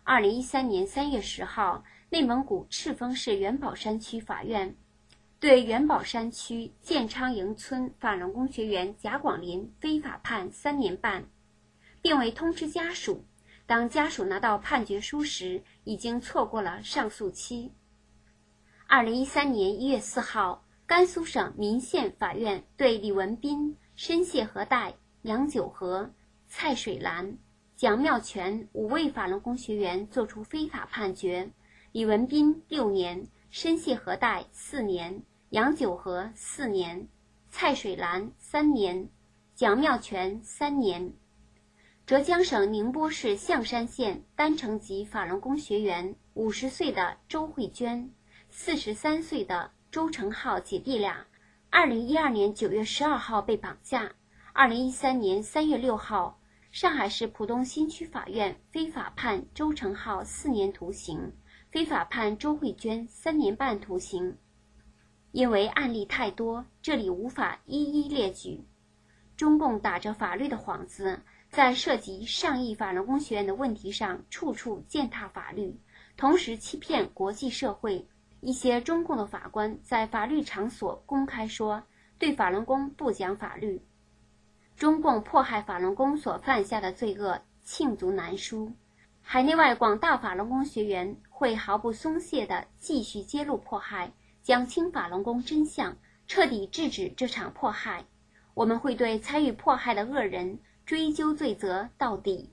二零一三年三月十号，内蒙古赤峰市元宝山区法院对元宝山区建昌营村法轮功学员贾广林非法判三年半，并未通知家属。当家属拿到判决书时，已经错过了上诉期。二零一三年一月四号，甘肃省岷县法院对李文斌、申谢和代、杨九和、蔡水兰、蒋妙全五位法轮功学员作出非法判决，李文斌六年，申谢和代四年，杨九和四年，蔡水兰三年，蒋妙全三年。浙江省宁波市象山县单程籍法轮功学员五十岁的周慧娟、四十三岁的周成浩姐弟俩，二零一二年九月十二号被绑架。二零一三年三月六号，上海市浦东新区法院非法判周成浩四年徒刑，非法判周慧娟三年半徒刑。因为案例太多，这里无法一一列举。中共打着法律的幌子，在涉及上亿法轮功学员的问题上处处践踏法律，同时欺骗国际社会。一些中共的法官在法律场所公开说对法轮功不讲法律。中共迫害法轮功所犯下的罪恶罄竹难书，海内外广大法轮功学员会毫不松懈地继续揭露迫害，讲清法轮功真相，彻底制止这场迫害。我们会对参与迫害的恶人追究罪责到底。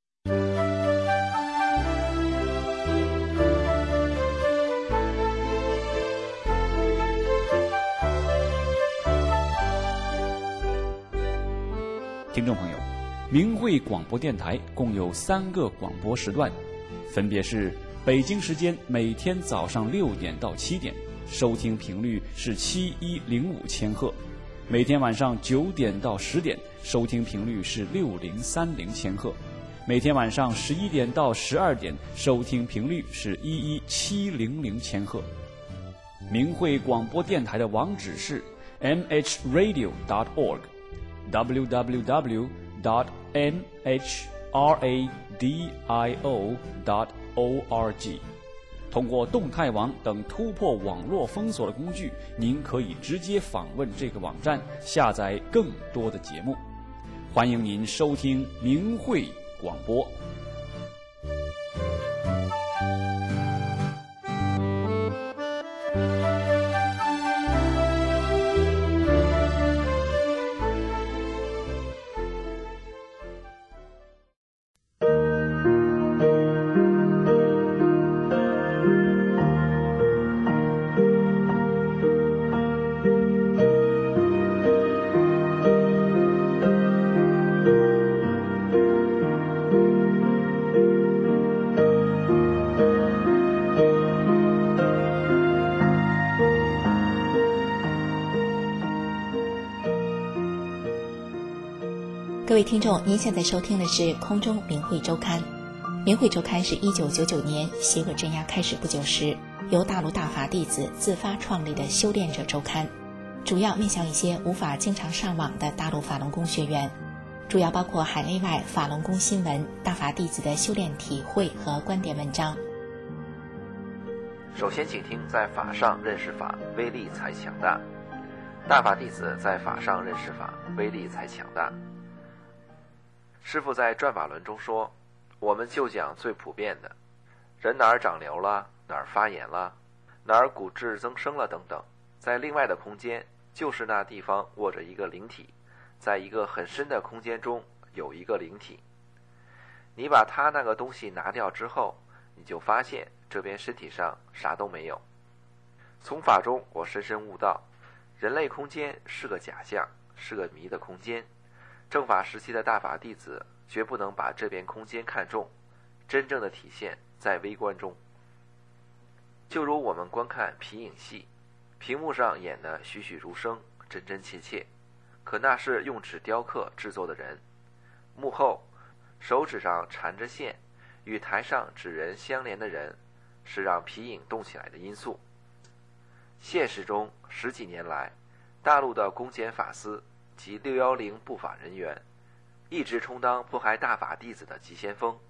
听众朋友，明慧广播电台共有三个广播时段，分别是北京时间每天早上六点到七点，收听频率是七一零五千赫；每天晚上九点到十点，收听频率是六零三零千赫；每天晚上十一点到十二点，收听频率是一一七零零千赫。明慧广播电台的网址是 m h radio dot org。w w w dot m h radio dot org。 通过动态网等突破网络封锁的工具，您可以直接访问这个网站，下载更多的节目。欢迎您收听明慧广播。
各位听众，您现在收听的是空中明慧周刊。明慧周刊是一九九九年邪恶镇压开始不久时，由大陆大法弟子自发创立的修炼者周刊，主要面向一些无法经常上网的大陆法轮功学员，主要包括海内外法轮功新闻、大法弟子的修炼体会和观点文章。
首先请听在法上认识法，威力才强大。大法弟子在法上认识法，威力才强大。师父在转法轮中说，我们就讲最普遍的，人哪儿长瘤了，哪儿发炎了，哪儿骨质增生了等等，在另外的空间，就是那地方卧着一个灵体，在一个很深的空间中有一个灵体，你把它那个东西拿掉之后，你就发现这边身体上啥都没有。从法中我深深悟到，人类空间是个假象，是个迷的空间。正法时期的大法弟子绝不能把这边空间看重，真正的体现在微观中。就如我们观看皮影戏，屏幕上演的栩栩如生，真真切切，可那是用纸雕刻制作的人，幕后手指上缠着线，与台上指人相连的人，是让皮影动起来的因素。现实中十几年来，大陆的公检法司及六一零不法人员一直充当迫害大法弟子的急先锋，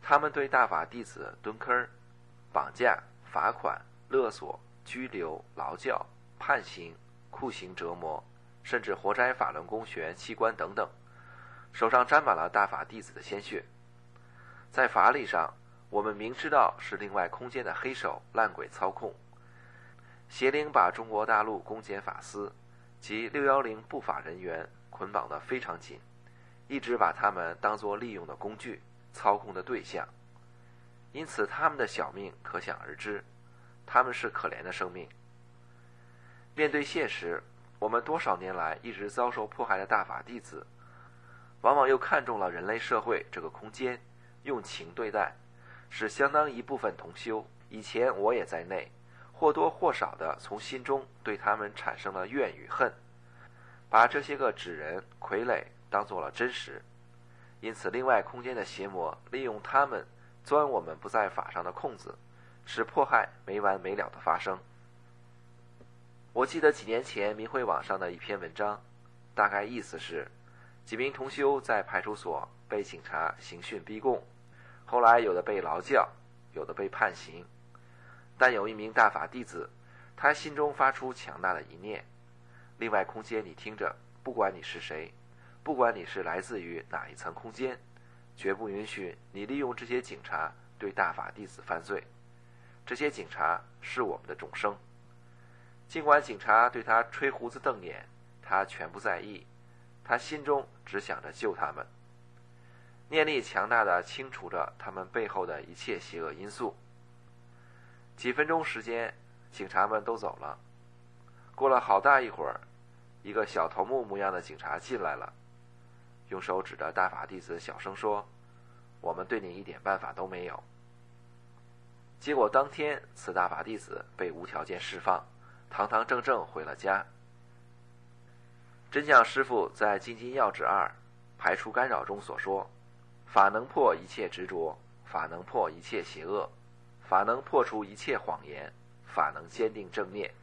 他们对大法弟子蹲坑、绑架、罚款、勒索、拘留、劳教、判刑、酷刑折磨，甚至活摘法轮功学员器官等等，手上沾满了大法弟子的鲜血。在法理上，我们明知道是另外空间的黑手烂鬼操控，邪灵把中国大陆公检法司及六一零不法人员捆绑得非常紧，一直把他们当作利用的工具，操控的对象。因此他们的小命可想而知，他们是可怜的生命。面对现实，我们多少年来一直遭受迫害的大法弟子，往往又看中了人类社会这个空间，用情对待，使相当一部分同修，以前我也在内，或多或少地从心中对他们产生了怨与恨，把这些个纸人傀儡当作了真实。因此另外空间的邪魔利用他们钻我们不在法上的空子，使迫害没完没了的发生。我记得几年前明慧网上的一篇文章，大概意思是几名同修在派出所被警察刑讯逼供，后来有的被劳教，有的被判刑，但有一名大法弟子，他心中发出强大的一念：另外空间你听着，不管你是谁，不管你是来自于哪一层空间，绝不允许你利用这些警察对大法弟子犯罪。这些警察是我们的众生。尽管警察对他吹胡子瞪眼，他全不在意，他心中只想着救他们。念力强大地清除着他们背后的一切邪恶因素。几分钟时间，警察们都走了。过了好大一会儿，一个小头目模样的警察进来了，用手指着大法弟子小声说：我们对你一点办法都没有。结果当天此大法弟子被无条件释放，堂堂正正回了家。真相师父在《金金要旨二排除干扰》中所说：法能破一切执着，法能破一切邪恶，法能破除一切谎言，法能坚定正念。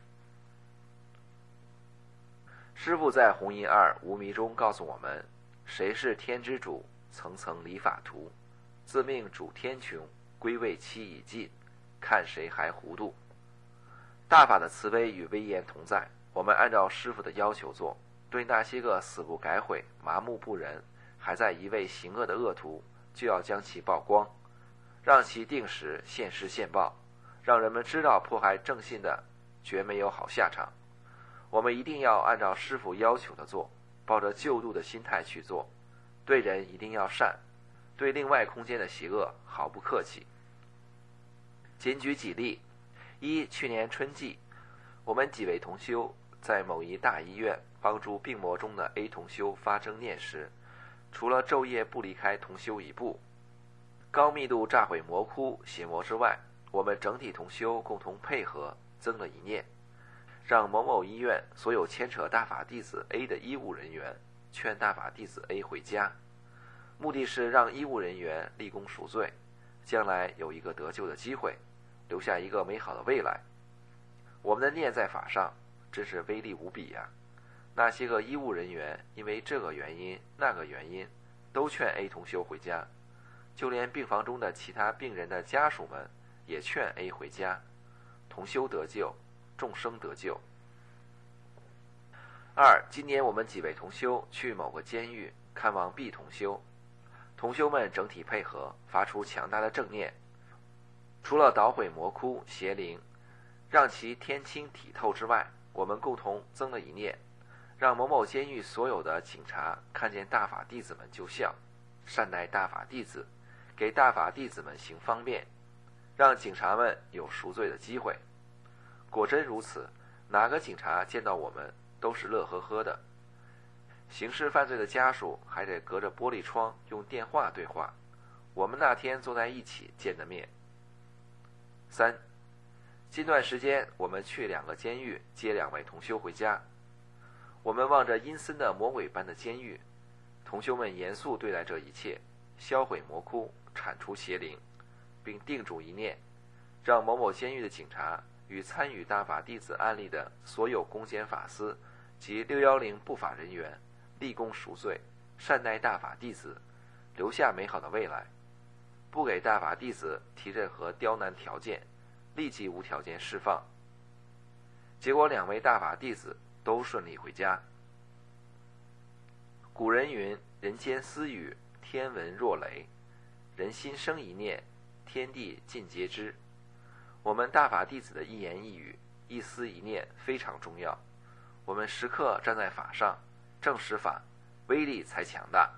师父在红银二无迷中告诉我们：谁是天之主，层层理法图，自命主天穹，归位期已尽，看谁还糊涂。大法的慈悲与威严同在，我们按照师父的要求做，对那些个死不改悔、麻木不仁、还在一味行恶的恶徒，就要将其曝光，让其定时现世现报，让人们知道迫害正信的绝没有好下场。我们一定要按照师父要求的做，抱着救度的心态去做，对人一定要善，对另外空间的邪恶毫不客气。仅举几例：一，去年春季，我们几位同修在某一大医院帮助病魔中的 A 同修发正念时，除了昼夜不离开同修一步，高密度炸毁魔窟邪魔之外，我们整体同修共同配合增了一念，让某某医院所有牵扯大法弟子 A 的医务人员劝大法弟子 A 回家，目的是让医务人员立功赎罪，将来有一个得救的机会，留下一个美好的未来。我们的念在法上真是威力无比呀、啊！那些个医务人员因为这个原因那个原因都劝 A 同修回家，就连病房中的其他病人的家属们也劝 A 回家，同修得救，众生得救。二，今年我们几位同修去某个监狱看望 B 同修，同修们整体配合，发出强大的正念，除了捣毁魔窟邪灵，让其天清体透之外，我们共同增了一念，让某某监狱所有的警察看见大法弟子们就笑，善待大法弟子，给大法弟子们行方便，让警察们有赎罪的机会。果真如此，哪个警察见到我们都是乐呵呵的。刑事犯罪的家属还得隔着玻璃窗用电话对话，我们那天坐在一起见的面。三，近段时间我们去两个监狱接两位同修回家，我们望着阴森的魔鬼般的监狱，同修们严肃对待这一切，销毁魔窟，铲除邪灵，并定主一念，让某某监狱的警察与参与大法弟子案例的所有公检法司及六一零不法人员立功赎罪，善待大法弟子，留下美好的未来。 不给大法弟子提任何刁难条件，立即无条件释放。结果两位大法弟子都顺利回家。古人云：人间私语，天闻若雷；人心生一念，天地尽皆知。我们大法弟子的一言一语、一思一念非常重要，我们时刻站在法上，正实法，威力才强大。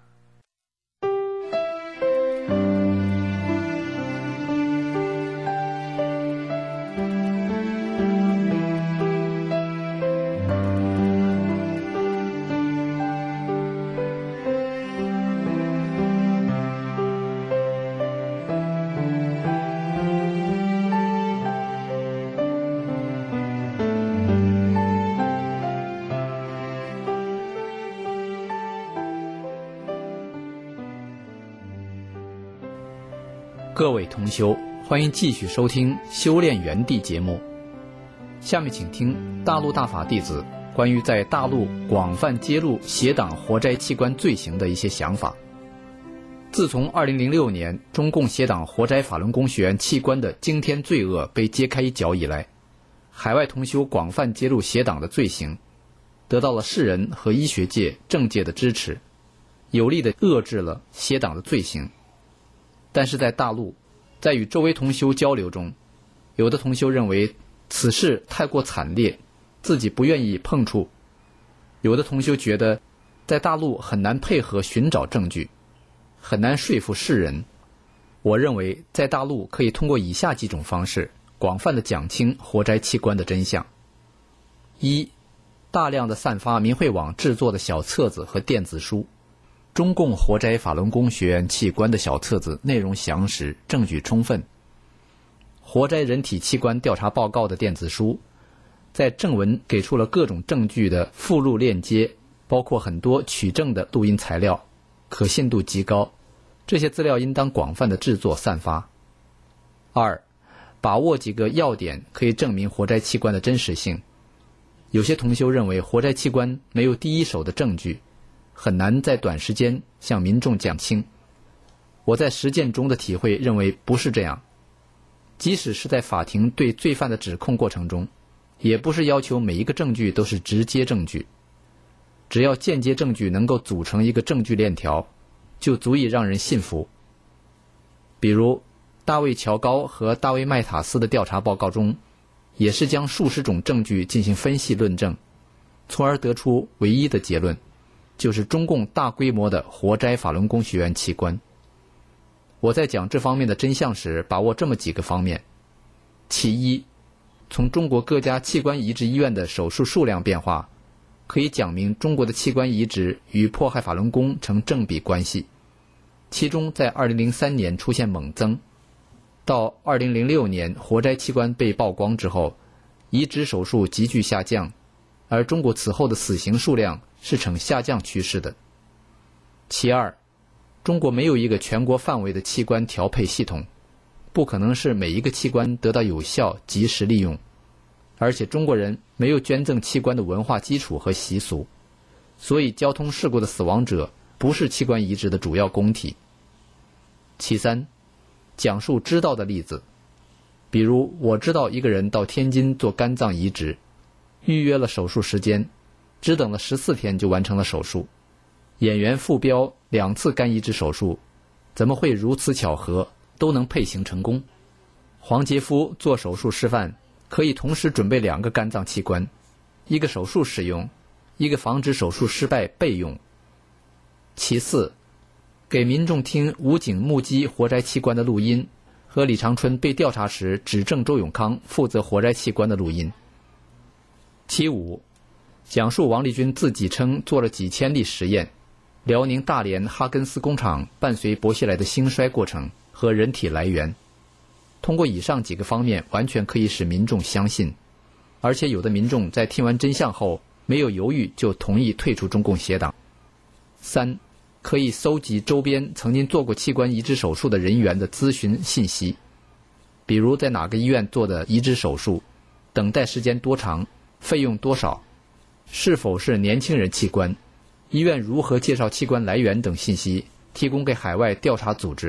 各位同修，欢迎继续收听修炼园地节目。下面请听大陆大法弟子关于在大陆广泛揭露邪党活摘器官罪行的一些想法。自从二零零六年中共邪党活摘法轮功学员器官的惊天罪恶被揭开一角以来，海外同修广泛揭露邪党的罪行，得到了世人和医学界、政界的支持，有力地遏制了邪党的罪行。但是在大陆，在与周围同修交流中，有的同修认为此事太过惨烈，自己不愿意碰触；有的同修觉得在大陆很难配合寻找证据，很难说服世人。我认为在大陆可以通过以下几种方式广泛地讲清活摘器官的真相。一、大量的散发明慧网制作的小册子和电子书。中共活摘法轮功学员器官的小册子内容详实，证据充分。活摘人体器官调查报告的电子书，在正文给出了各种证据的附录链接，包括很多取证的录音材料，可信度极高。这些资料应当广泛的制作散发。二、把握几个要点可以证明活摘器官的真实性。有些同修认为活摘器官没有第一手的证据，很难在短时间向民众讲清。我在实践中的体会认为不是这样，即使是在法庭对罪犯的指控过程中，也不是要求每一个证据都是直接证据，只要间接证据能够组成一个证据链条，就足以让人信服。比如大卫·乔高和大卫·麦塔斯的调查报告中，也是将数十种证据进行分析论证，从而得出唯一的结论，就是中共大规模的活摘法轮功学员器官。我在讲这方面的真相时，把握这么几个方面。其一，从中国各家器官移植医院的手术数量变化，可以讲明中国的器官移植与迫害法轮功成正比关系。其中在二零零三年出现猛增，到二零零六年活摘器官被曝光之后，移植手术急剧下降，而中国此后的死刑数量是呈下降趋势的。其二，中国没有一个全国范围的器官调配系统，不可能是每一个器官得到有效及时利用，而且中国人没有捐赠器官的文化基础和习俗，所以交通事故的死亡者不是器官移植的主要供体。其三，讲述知道的例子，比如我知道一个人到天津做肝脏移植，预约了手术时间，只等了十四天就完成了手术。演员傅彪两次肝移植手术，怎么会如此巧合，都能配型成功？黄杰夫做手术示范，可以同时准备两个肝脏器官，一个手术使用，一个防止手术失败备用。其次，给民众听武警目击活摘器官的录音和李长春被调查时指证周永康负责活摘器官的录音。其五，讲述王立军自己称做了几千例实验，辽宁大连哈根斯工厂伴随剥下来的兴衰过程和人体来源。通过以上几个方面，完全可以使民众相信，而且有的民众在听完真相后没有犹豫就同意退出中共邪党。三，可以搜集周边曾经做过器官移植手术的人员的咨询信息，比如在哪个医院做的移植手术，等待时间多长，费用多少，是否是年轻人器官，医院如何介绍器官来源等信息，提供给海外调查组织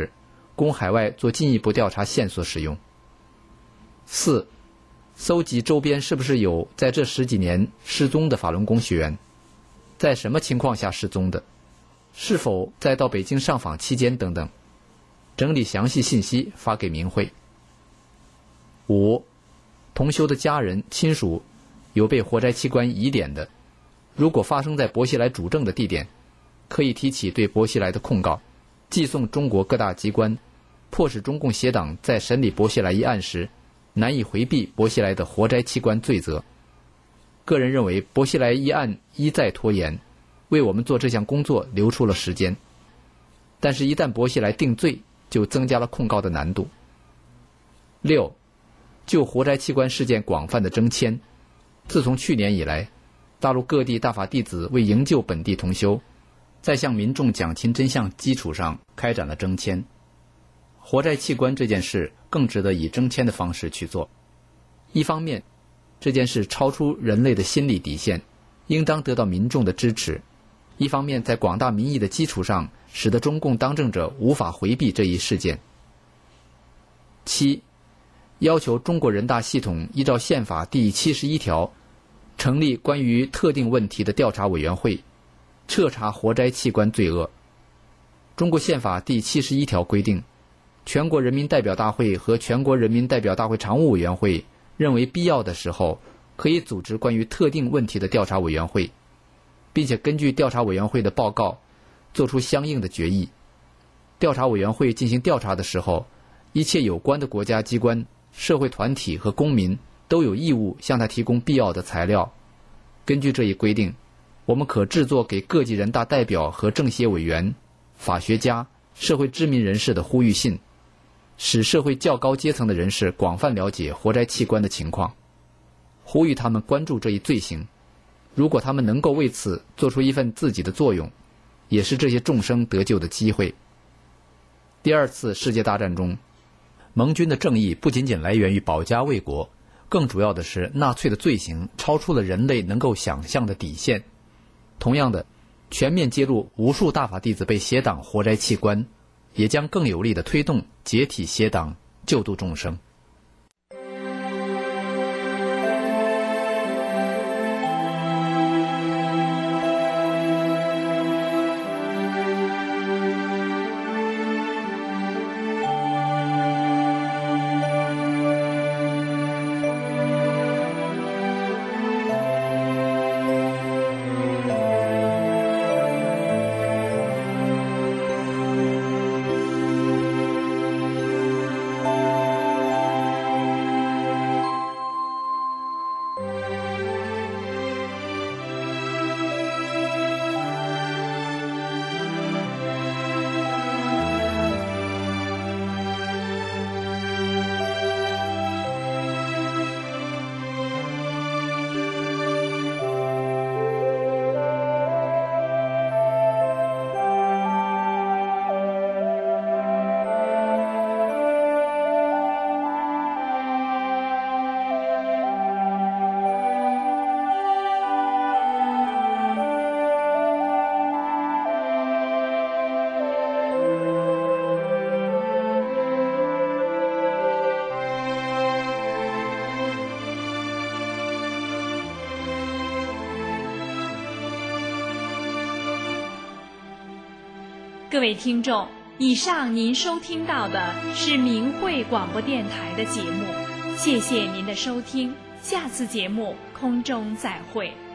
供海外做进一步调查线索使用。四、搜集周边是不是有在这十几年失踪的法轮功学员，在什么情况下失踪的，是否在到北京上访期间等等，整理详细信息发给明会。五、同修的家人亲属有被活摘器官疑点的，如果发生在薄熙来主政的地点，可以提起对薄熙来的控告，寄送中国各大机关，迫使中共协党在审理薄熙来一案时难以回避薄熙来的活摘器官罪责。个人认为薄熙来一案一再拖延，为我们做这项工作留出了时间，但是一旦薄熙来定罪，就增加了控告的难度。六、就活摘器官事件广泛的征签，自从去年以来，大陆各地大法弟子为营救本地同修，在向民众讲清真相基础上开展了征签。活摘器官这件事更值得以征签的方式去做。一方面，这件事超出人类的心理底线，应当得到民众的支持；一方面，在广大民意的基础上，使得中共当政者无法回避这一事件。七、要求中国人大系统依照宪法第七十一条，成立关于特定问题的调查委员会，彻查活摘器官罪恶。中国宪法第七十一条规定，全国人民代表大会和全国人民代表大会常务委员会认为必要的时候，可以组织关于特定问题的调查委员会，并且根据调查委员会的报告做出相应的决议。调查委员会进行调查的时候，一切有关的国家机关、社会团体和公民都有义务向他提供必要的材料。根据这一规定，我们可制作给各级人大代表和政协委员、法学家、社会知名人士的呼吁信，使社会较高阶层的人士广泛了解活摘器官的情况，呼吁他们关注这一罪行。如果他们能够为此做出一份自己的作用，也是这些众生得救的机会。第二次世界大战中，盟军的正义不仅仅来源于保家卫国，更主要的是纳粹的罪行超出了人类能够想象的底线。同样的，全面揭露无数大法弟子被邪党活摘器官，也将更有力地推动解体邪党，救度众生。
各位听众，以上您收听到的是明慧广播电台的节目，谢谢您的收听，下次节目空中再会。